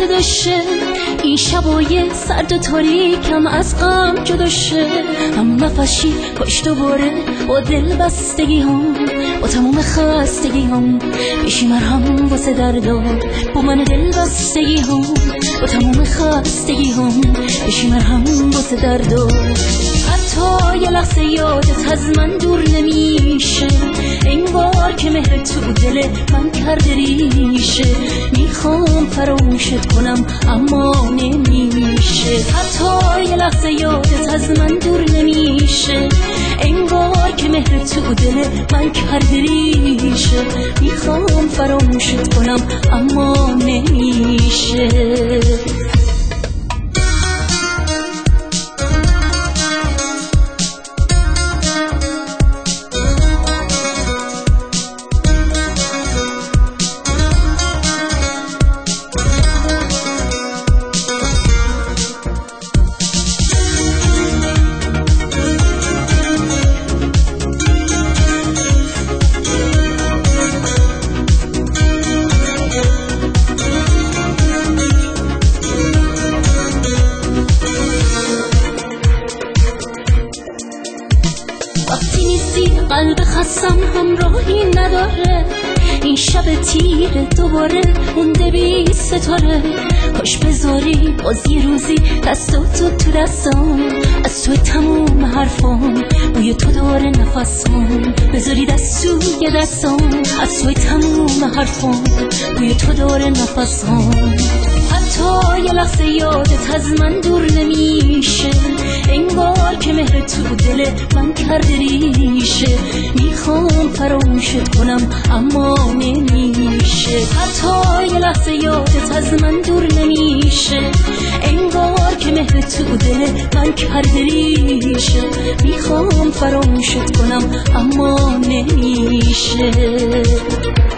صدا شه، این شبای سرد و تاریکم از غم جدا شه. هم نفشی پشت دوباره با دل بستگی هم، با تموم خستگی هم بشی مرهم واسه دردا، با من دل بستگی هم، با تموم خستگی هم بشی مرهم واسه دردا. حتی یه لحظه یادت از من دور نمیشه، انگار که مهر تو دل من کرده ریشه. میخوام فراموشت کنم اما نمیشه. حتی یه لحظه یادت از من دور نمیشه، انگار که مهر تو دل من کرده ریشه. میخوام فراموشت کنم اما نمیشه. وقتی نیستی قلب خستم همراهی نداره، این شب تیره دوباره مونده بی ستاره. کاش بذاری باز یه روزی دستاتو تو دستام، از توی تموم حرفام بوی تو داره نفسام. بذاری دست توی دستام، از توی تموم حرفام بوی تو داره نفسام. حتی یه لحظه یادت از من دور نمیشه، انگار که مهر تو دل من کرده ریشه. میخوام فراموشت کنم اما نمیشه. حتی یه لحظه یادت از من دور نمیشه، انگار که مهر تو دل من کرده ریشه. میخوام فراموشت کنم اما نمیشه.